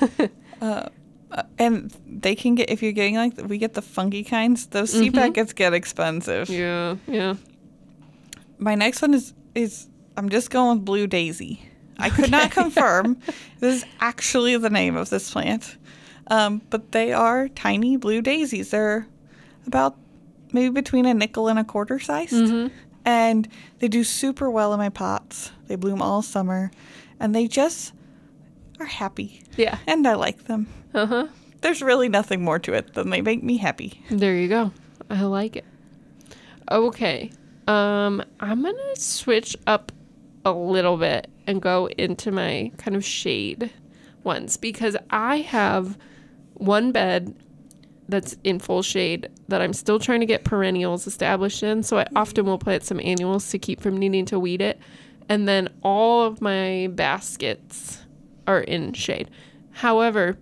uh, uh, and they can get, if you're getting like, we get the funky kinds, those seed packets get expensive. Yeah, yeah. My next one is, is I'm just going with blue daisy. I could not confirm. This is actually the name of this plant. Um, but they are tiny blue daisies. They're about maybe between a nickel and a quarter sized. Mm-hmm. And they do super well in my pots. They bloom all summer. And they just are happy. Yeah. And I like them. Uh-huh. There's really nothing more to it than they make me happy. There you go. I like it. Okay. Um, I'm going to switch up a little bit and go into my kind of shade ones because I have one bed that's in full shade that I'm still trying to get perennials established in. So I often will plant some annuals to keep from needing to weed it. And then all of my baskets are in shade. However,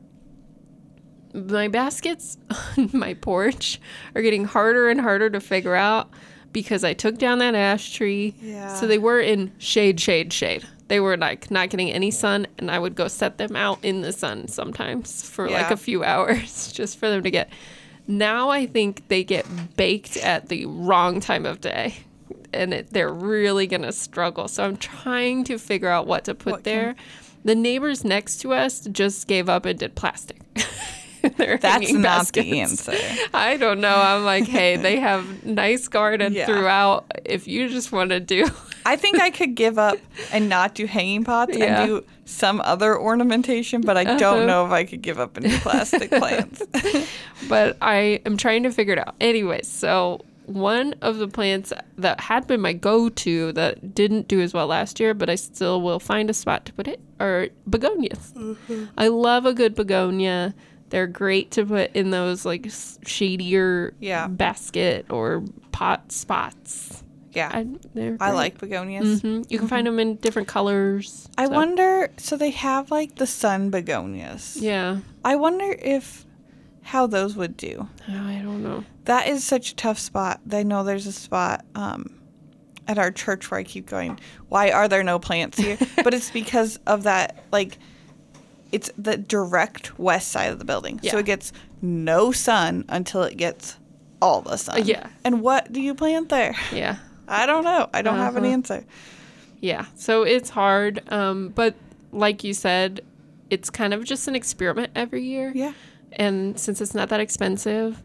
my baskets on my porch are getting harder and harder to figure out because I took down that ash tree. Yeah. So they were in shade, shade, shade. They were like not getting any sun, and I would go set them out in the sun sometimes for Yeah. like a few hours just for them to get. Now I think they get baked at the wrong time of day, and it, they're really going to struggle. So I'm trying to figure out what to put What there. can- The neighbors next to us just gave up and did plastic. They're That's hanging not the baskets. answer. I don't know. I'm like, hey, they have nice garden Yeah. throughout. If you just want to do, I think I could give up and not do hanging pots Yeah. and do some other ornamentation, but I Uh-huh. don't know if I could give up and do plastic plants. but I am trying to figure it out. Anyways, so one of the plants that had been my go-to that didn't do as well last year, but I still will find a spot to put it, are begonias. Mm-hmm. I love a good begonia. They're great to put in those like s- shadier Yeah. basket or pot spots. Yeah. I, they're I great. like begonias. hmm You can find them in different colors. I so- wonder, so they have like the sun begonias. Yeah. I wonder if, how those would do. I don't know. That is such a tough spot. I know there's a spot um, at our church where I keep going, why are there no plants here? But it's because of that, like, it's the direct west side of the building. So Yeah. it gets no sun until it gets all the sun. Yeah. And what do you plant there? Yeah. I don't know. I don't have an Uh-huh. answer. Yeah. So it's hard. Um, but like you said, it's kind of just an experiment every year. Yeah. And since it's not that expensive,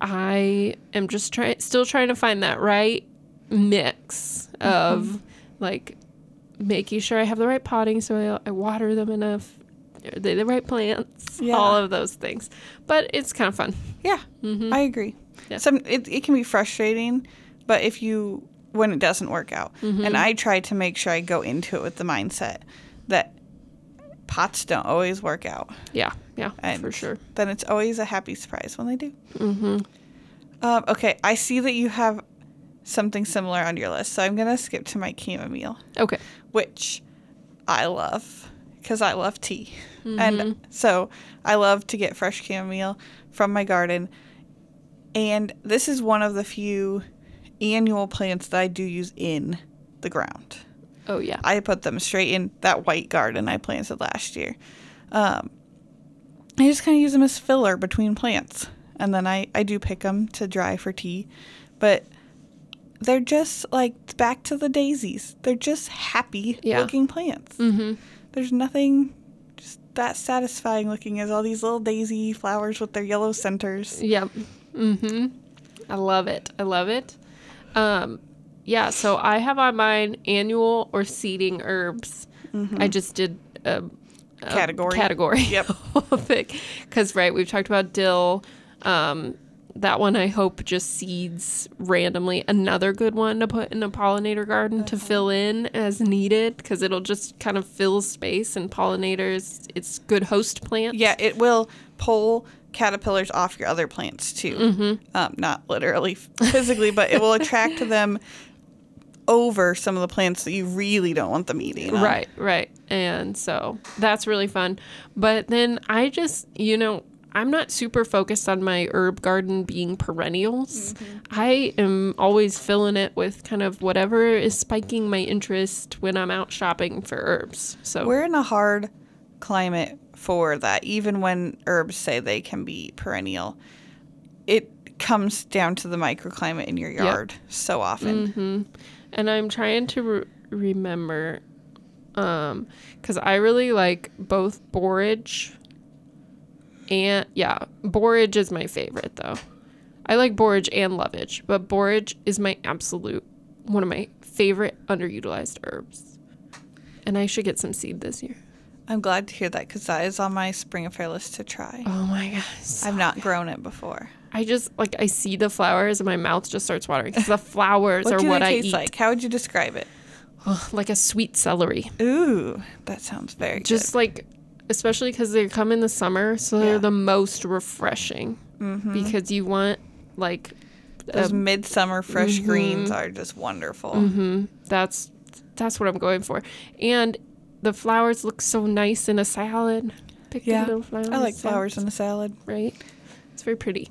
I am just trying, still trying to find that right mix of Mm-hmm. like making sure I have the right potting soil, I water them enough, are they the right plants, Yeah. all of those things. But it's kind of fun. Yeah. Mhm. I agree. Yeah. Some it, it can be frustrating, but if you when it doesn't work out. Mm-hmm. And I try to make sure I go into it with the mindset that pots don't always work out. Yeah. Yeah. And for sure. then it's always a happy surprise when they do. Mm-hmm. Um, okay, I see that you have something similar on your list, so I'm going to skip to my chamomile, Okay. which I love because I love tea. Mm-hmm. And so I love to get fresh chamomile from my garden. And this is one of the few annual plants that I do use in the ground. Oh, yeah. I put them straight in that white garden I planted last year. Um, I just kind of use them as filler between plants. And then I, I do pick them to dry for tea. But they're just like back to the daisies. They're just happy Yeah. looking plants. Mm-hmm. There's nothing just that satisfying looking as all these little daisy flowers with their yellow centers. Yep. Mm-hmm. I love it. I love it. Um, yeah, so I have on mine annual or seeding herbs. I just did a, a Category. Category. Yep. Because, right, we've talked about dill. Um, that one I hope just seeds randomly. Another good one to put in a pollinator garden to fill in as needed because it'll just kind of fill space, and pollinators, it's good host plants. Yeah, it will pull caterpillars off your other plants too. Mm-hmm. Um, not literally physically, but it will attract them over some of the plants that you really don't want them eating. on. Right, right. And so that's really fun. But then I just, you know, I'm not super focused on my herb garden being perennials. I am always filling it with kind of whatever is spiking my interest when I'm out shopping for herbs. So We're in a hard climate for that. Even when herbs say they can be perennial, it comes down to the microclimate in your yard so often. hmm And I'm trying to re- remember, um, because I really like both borage and, yeah, borage is my favorite, though. I like borage and lovage, but borage is my absolute, one of my favorite underutilized herbs. And I should get some seed this year. I'm glad to hear that because that is on my spring affair list to try. Oh my gosh. So I've not good. grown it before. I just, like, I see the flowers and my mouth just starts watering because the flowers what are do what they I taste eat. like? How would you describe it? Ugh, like a sweet celery. Ooh, that sounds very Just good. like, especially because they come in the summer, so they're Yeah. the most refreshing Mm-hmm. because you want, like, Those a- midsummer fresh mhm. greens are just wonderful. Mm-hmm. That's that's what I'm going for. And the flowers look so nice in a salad. Pick the Yeah, little flowers. I like out, flowers in a salad. right? It's very pretty.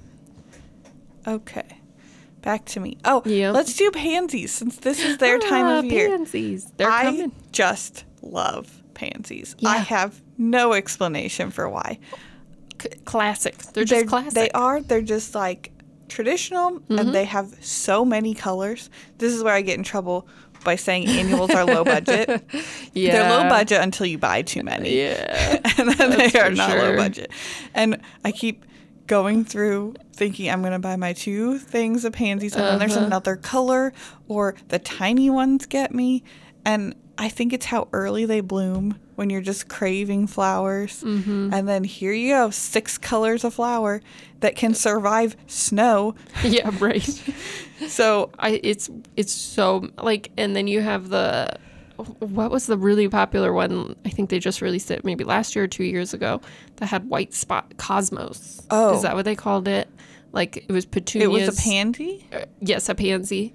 Okay. Back to me. Oh, Yep. let's do pansies since this is their time Ah, of year. Pansies. They're I coming. just love pansies. Yeah. I have no explanation for why. C- classic. They're just classic. They are. They're just like traditional, Mm-hmm. and they have so many colors. This is where I get in trouble by saying annuals are low budget. Yeah. They're low budget until you buy too many. Yeah. And then That's they are for not low sure. budget. And I keep going through thinking I'm going to buy my two things of pansies, and then there's Uh-huh. another color, or the tiny ones get me. And I think it's how early they bloom when you're just craving flowers. Mm-hmm. And then here you go, six colors of flower that can survive snow. Yeah, right. So I it's it's so like, and then you have the, what was the really popular one? I think they just released it maybe last year or two years ago that had white spot cosmos. Oh. Is that what they called it? Like it was it petunias. was a pansy? Uh, yes, a pansy.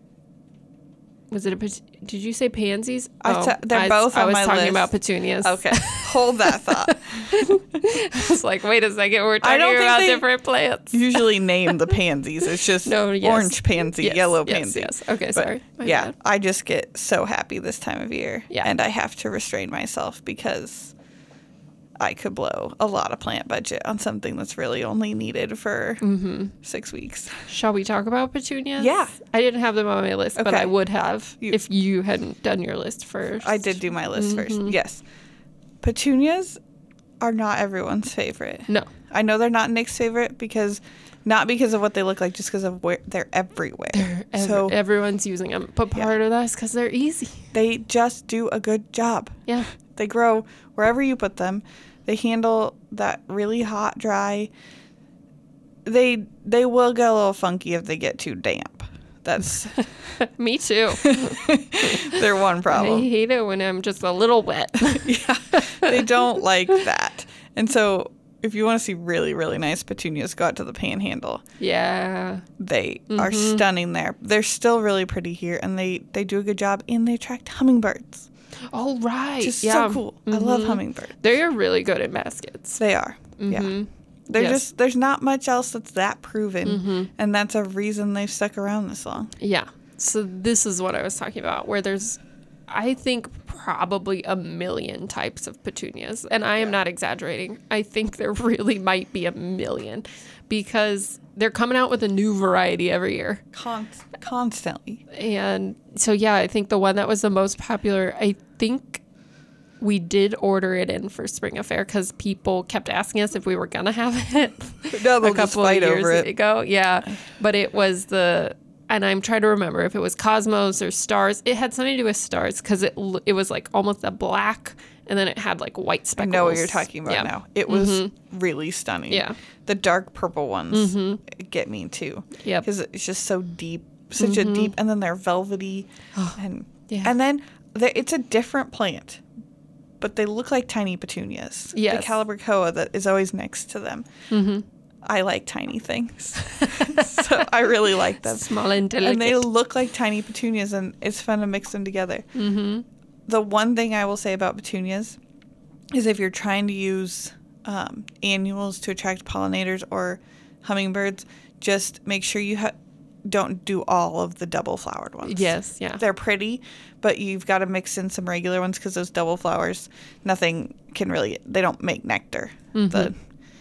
Was it a pet- did you say pansies? I sa- they're I, both I on was my talking list. about petunias. Okay, hold that thought. I was like, wait a second, we're I talking don't think about they- different plants. Usually name the pansies. It's just No, yes. orange pansy, Yes, yellow yes, pansy. yes. Okay, But, sorry. My yeah, bad. I just get so happy this time of year. Yeah. And I have to restrain myself because I could blow a lot of plant budget on something that's really only needed for Mm-hmm. six weeks. Shall we talk about petunias? Yeah. I didn't have them on my list, but Okay. I would have You- if you hadn't done your list first. I did do my list first. Mhm. Yes. Petunias are not everyone's favorite. No. I know they're not Nick's favorite because not because of what they look like, just because of where they're everywhere. They're ev- so everyone's using them. But Yeah. part of that is because they're easy. they just do a good job. Yeah. They grow wherever you put them. They handle that really hot, dry. They they will get a little funky if they get too damp. That's Me too. their one I problem. hate it when I'm just a little wet. Yeah, they don't like that. And so if you want to see really, really nice petunias, go out to the Panhandle. Yeah. They are stunning there. They're still really pretty here, and they, they do a good job, and they attract hummingbirds. Oh, right. Just yeah. so cool. I love Mhm. hummingbirds. They are really good in baskets. They are. Yeah. Mhm. They're Yes. just there's not much else that's that proven, Mhm. and that's a reason they've stuck around this long. Yeah. So this is what I was talking about, where there's, I think, probably a million types of petunias. And I am not exaggerating. I think there really might be a million because they're coming out with a new variety every year. Con- constantly. And so, yeah, I think the one that was the most popular, I think we did order it in for Spring Affair because people kept asking us if we were going to have it No, a they'll just couple of fight years over it. ago. Yeah. But it was the, and I'm trying to remember if it was Cosmos or Stars. It had something to do with Stars because it, l- it was like almost a black and then it had like white I speckles. know what you're talking about Yeah. now. It was really stunning. Yeah. The dark purple ones get me too. Yep. Because it's just so deep, such a deep, and then they're velvety, and Yeah. and then there- it's a different plant, but they look like tiny petunias. Yes. The Calibrachoa that is always next to them. Mm-hmm. I like tiny things, so I really like them. Small and delicate. And they look like tiny petunias, and it's fun to mix them together. mm-hmm. The one thing I will say about petunias is if you're trying to use um, annuals to attract pollinators or hummingbirds, just make sure you ha- don't do all of the double flowered ones. Yes. Yeah. They're pretty, but you've got to mix in some regular ones because those double flowers, nothing can really, they don't make nectar. The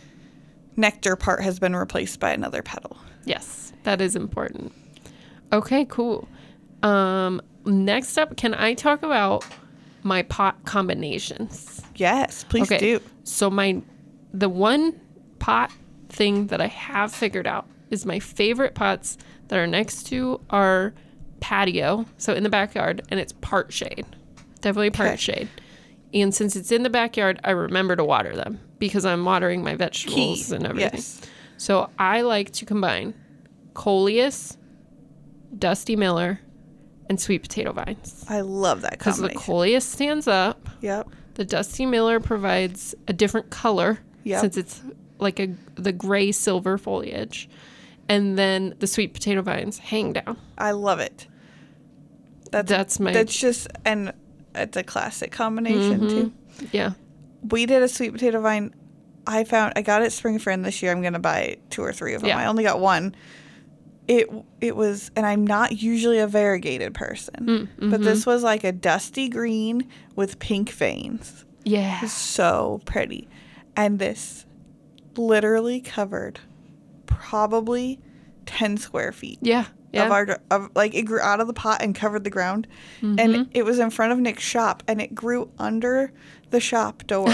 nectar part has been replaced by another petal. Yes, that is important. Okay, cool. Um, next up, can I talk about my pot combinations? Yes, please Okay. do. So my the one pot thing that I have figured out is my favorite pots that are next to our patio, so in the backyard, and it's part shade. Definitely part Okay. shade. And since it's in the backyard, I remember to water them because I'm watering my vegetables Key. and everything. Yes. So I like to combine coleus, Dusty Miller, and sweet potato vines. I love that Because the combination. coleus stands up, Yep. the Dusty Miller provides a different color Yep. since it's like a the gray silver foliage, and then the sweet potato vines hang down. I love it. That's That's my that's just and it's a classic combination Mhm. too. yeah. We did a sweet potato vine. I found I got it Spring Friend this year. I'm gonna buy two or three of them. Yeah. I only got one. It it was, and I'm not usually a variegated person, Mm, but mhm. this was like a dusty green with pink veins. Yeah. It was so pretty, and this literally covered probably ten square feet. Yeah. Yeah. Of our of like it grew out of the pot and covered the ground, Mhm. and it was in front of Nick's shop, and it grew under the shop door,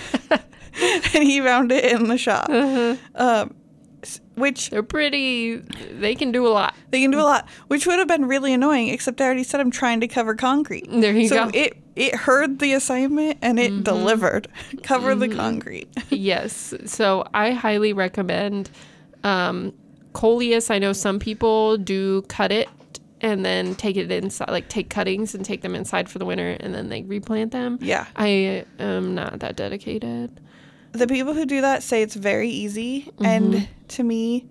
and he found it in the shop. Uh-huh. Um, s- which They're pretty. They can do a lot. they can do a lot, which would have been really annoying. Except I already said I'm trying to cover concrete. There you so go. it it heard the assignment and it delivered. Cover the concrete. Yes. So I highly recommend um, coleus. I know some people do cut it and then take it inside, like take cuttings and take them inside for the winter, and then they replant them. Yeah. I am not that dedicated. The people who do that say it's very easy, Mm-hmm. and to me,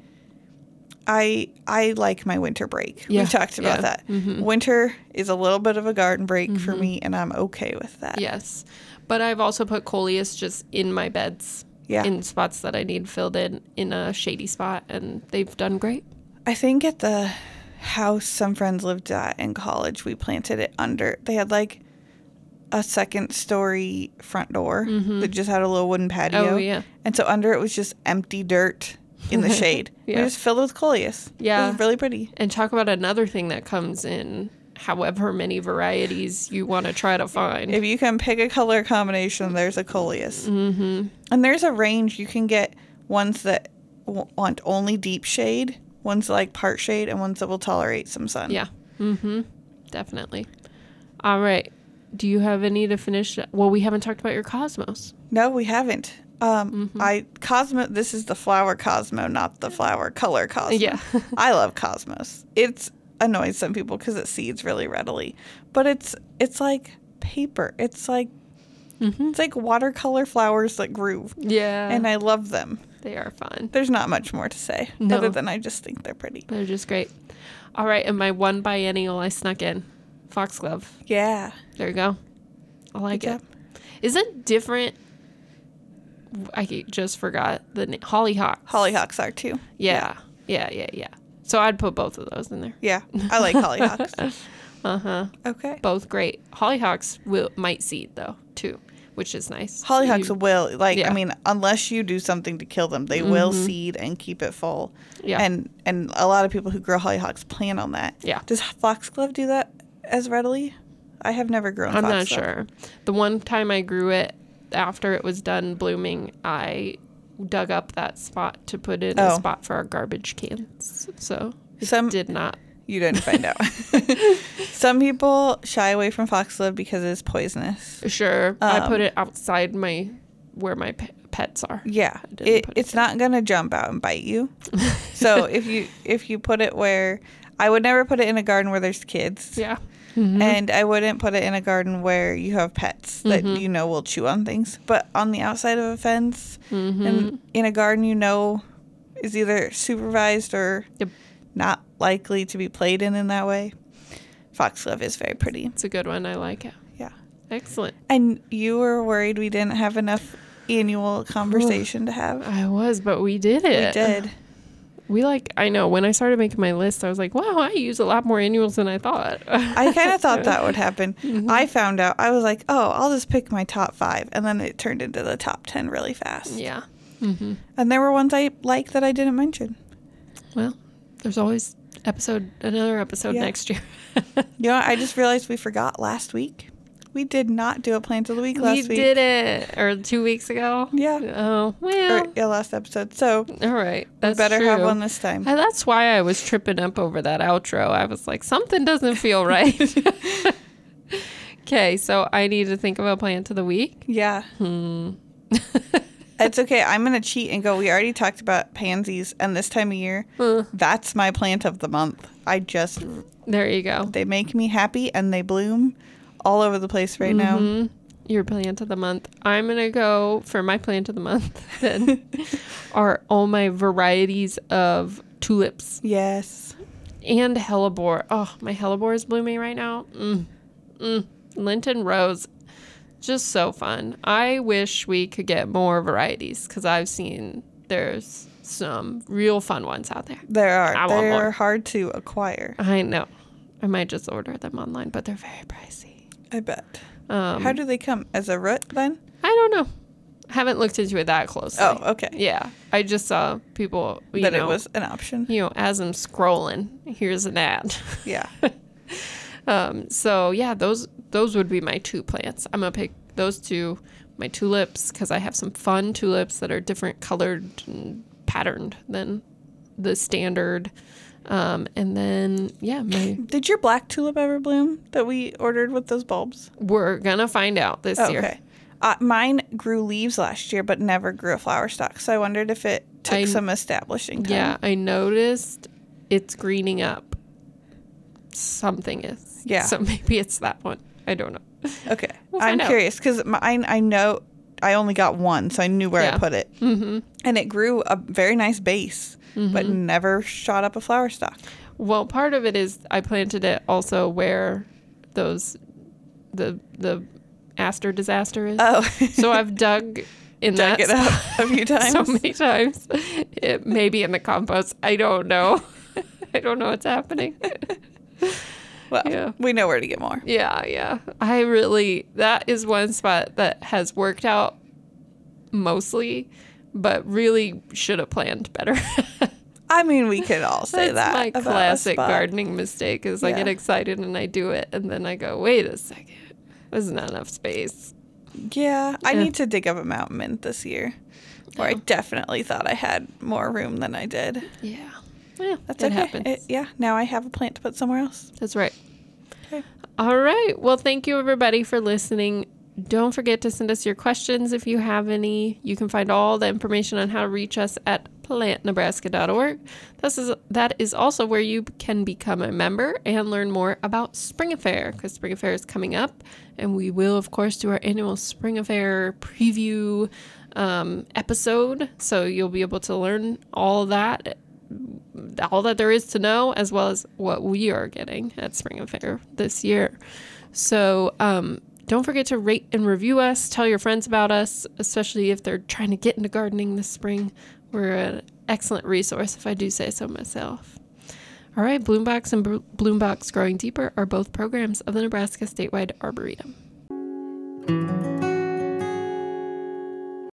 I I like my winter break. Yeah, We've talked about yeah, that. mhm. Winter is a little bit of a garden break for me, and I'm okay with that. Yes. But I've also put coleus just in my beds. Yeah. In spots that I need filled in in a shady spot, and they've done great. I think at the house some friends lived at in college, we planted it under. They had like a second story front door that just had a little wooden patio. Mm-hmm. Oh, yeah. And so under it was just empty dirt in the shade. Yeah. We just filled it with coleus. It Yeah. was really pretty. And talk about another thing that comes in however many varieties you want to try to find. If you can pick a color combination, there's a coleus. Mm-hmm. And there's a range. You can get ones that w- want only deep shade, ones that like part shade, and ones that will tolerate some sun. Yeah. Mm-hmm. Definitely. All right. Do you have any to finish? Well, we haven't talked about your cosmos. No, we haven't. Um, Mm-hmm. I Cosmo. This is the flower Cosmo, not the flower color Cosmo. Yeah. I love Cosmos. It's annoys some people because it seeds really readily, but it's it's like paper. It's like Mm-hmm. it's like watercolor flowers that groove, Yeah. and I love them. they are fun. There's not much more to say No. other than I just think they're pretty. They're just great. All right. And my one biennial I snuck in, foxglove. Yeah. There you go. I like Good it. Is it different? I just forgot the na- hollyhocks. Hollyhocks are too. Yeah. Yeah. Yeah. Yeah. So I'd put both of those in there. Yeah, I like hollyhocks. Uh huh. Okay. Both great. Hollyhocks will might seed though too, which is nice. Hollyhocks You- will, like, Yeah. I mean, unless you do something to kill them, they will seed and keep it full. Yeah. And and a lot of people who grow hollyhocks plan on that. Yeah. Does foxglove do that as readily? I have never grown I'm not foxglove. sure. The one time I grew it, after it was done blooming, I dug up that spot to put in a Oh. spot for our garbage cans. So it Some- did not. You didn't find out. Some people shy away from foxglove because it's poisonous. Sure, I Um, put it outside my where my pe- pets are. Yeah, didn't it, put it it's not gonna jump out and bite you. So if you if you put it where, I would never put it in a garden where there's kids. Yeah. And I wouldn't put it in a garden where you have pets that Mm-hmm. you know will chew on things. But on the outside of a fence Mm-hmm. and in a garden you know is either supervised or Yep. not likely to be played in in that way, foxglove is very pretty. It's a good one. I like it. Yeah. Excellent. And you were worried we didn't have enough annual conversation to have. I was, but we did We it. did. We like, I know, when I started making my list, I was like, wow, I use a lot more annuals than I thought. I kind of thought that would happen. Mm-hmm. I found out, I was like, oh, I'll just pick my top five. And then it turned into the top ten really fast. Yeah. Mm-hmm. And there were ones I liked that I didn't mention. Well, there's always episode, another episode Yeah. next year. You know, I just realized we forgot last week. We did not do a plant of the week last we week. We did it. Or two weeks ago. Yeah. Oh, well. Or, yeah, last episode. So. All right. That's we better true. have one this time. And that's why I was tripping up over that outro. I was like, something doesn't feel right. Okay, so I need to think of a plant of the week. Yeah. Hmm. It's okay. I'm going to cheat and go. We already talked about pansies, and this time of year, uh, that's my plant of the month. I just... There you go. They make me happy, and they bloom all over the place right mm-hmm. now. Your plant of the month. I'm going to go for my plant of the month, then, are all my varieties of tulips. Yes. And hellebore. Oh, my hellebore is blooming right now. Mm. Mm. Linton Rose. Just so fun. I wish we could get more varieties because I've seen there's some real fun ones out there. There are. I they're want more. hard to acquire. I know. I might just order them online, but they're very pricey. I bet. Um, How do they come? As a root then? I don't know. I haven't looked into it that closely. Oh, okay. Yeah. I just saw people, you that know. it was an option. You know, as I'm scrolling, here's an ad. Yeah. Um, so yeah, those those would be my two plants. I'm gonna pick those two, my tulips, because I have some fun tulips that are different colored and patterned than the standard. Um, and then yeah, my did your black tulip ever bloom that we ordered with those bulbs? We're gonna find out this oh, year. Okay. Uh, mine grew leaves last year, but never grew a flower stalk. So I wondered if it took I, some establishing time. Yeah, I noticed it's greening up. Something is. Yeah. So maybe it's that one. I don't know. Okay. We'll I'm curious because I, I know I only got one, so I knew where yeah. I put it. Mm-hmm. And it grew a very nice base, mm-hmm. but never shot up a flower stalk. Well, part of it is I planted it also where those, the the aster disaster is. Oh. So I've dug in dug that it up a few times. So many times. It maybe in the compost. I don't know. I don't know what's happening. Well, yeah. we know where to get more. Yeah, yeah. I really, that is one spot that has worked out mostly, but really should have planned better. I mean, we could all say That's that. my about classic gardening mistake is yeah. I get excited and I do it, and then I go, wait a second, there's not enough space. Yeah, I yeah. need to dig up a mountain mint this year, where oh. I definitely thought I had more room than I did. Yeah. Yeah, that's it okay. happens. It, yeah, now I have a plant to put somewhere else. That's right. Okay. All right. Well, thank you, everybody, for listening. Don't forget to send us your questions if you have any. You can find all the information on how to reach us at plant nebraska dot org. This is, that is also where you can become a member and learn more about Spring Affair, because Spring Affair is coming up, and we will, of course, do our annual Spring Affair preview um, episode, so you'll be able to learn all that all that there is to know, as well as what we are getting at Spring Affair this year. So um, don't forget to rate and review us. Tell your friends about us, especially if they're trying to get into gardening this spring. We're an excellent resource, if I do say so myself. All right, Bloombox and Blo- Bloombox Growing Deeper are both programs of the Nebraska Statewide Arboretum.